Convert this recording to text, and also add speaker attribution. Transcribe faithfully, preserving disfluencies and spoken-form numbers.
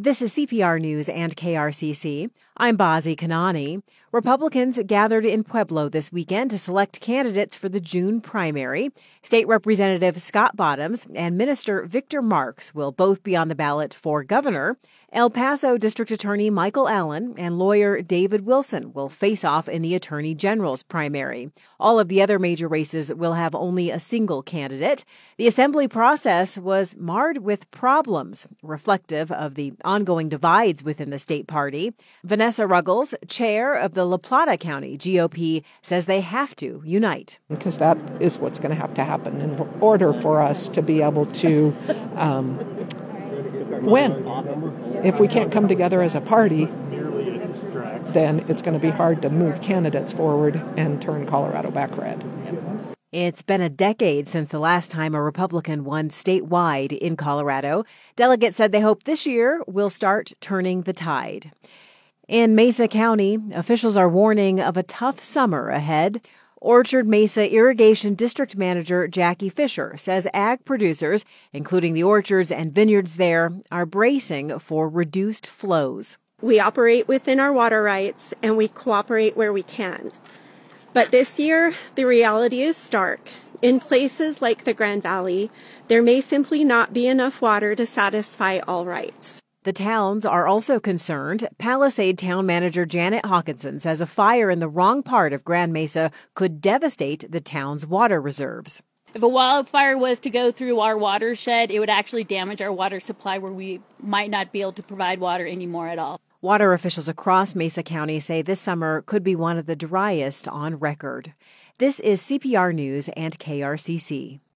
Speaker 1: This is C P R News and K R C C. I'm Bazi Kanani. Republicans gathered in Pueblo this weekend to select candidates for the June primary. State Representative Scott Bottoms and Minister Victor Marks will both be on the ballot for governor. El Paso District Attorney Michael Allen and lawyer David Wilson will face off in the Attorney General's primary. All of the other major races will have only a single candidate. The assembly process was marred with problems, reflective of the ongoing divides within the state party. Vanessa Ruggles, chair of the La Plata County G O P, says they have to unite.
Speaker 2: Because that is what's going to have to happen in order for us to be able to um, win. If we can't come together as a party, then it's going to be hard to move candidates forward and turn Colorado back red.
Speaker 1: It's been a decade since the last time a Republican won statewide in Colorado. Delegates said they hope this year will start turning the tide. In Mesa County, officials are warning of a tough summer ahead. Orchard Mesa Irrigation District Manager Jackie Fisher says ag producers, including the orchards and vineyards there, are bracing for reduced flows.
Speaker 3: We operate within our water rights and we cooperate where we can. But this year, the reality is stark. In places like the Grand Valley, there may simply not be enough water to satisfy all rights.
Speaker 1: The towns are also concerned. Palisade Town Manager Janet Hawkinson says a fire in the wrong part of Grand Mesa could devastate the town's water reserves.
Speaker 4: If a wildfire was to go through our watershed, it would actually damage our water supply where we might not be able to provide water anymore at all.
Speaker 1: Water officials across Mesa County say this summer could be one of the driest on record. This is C P R News and K R C C.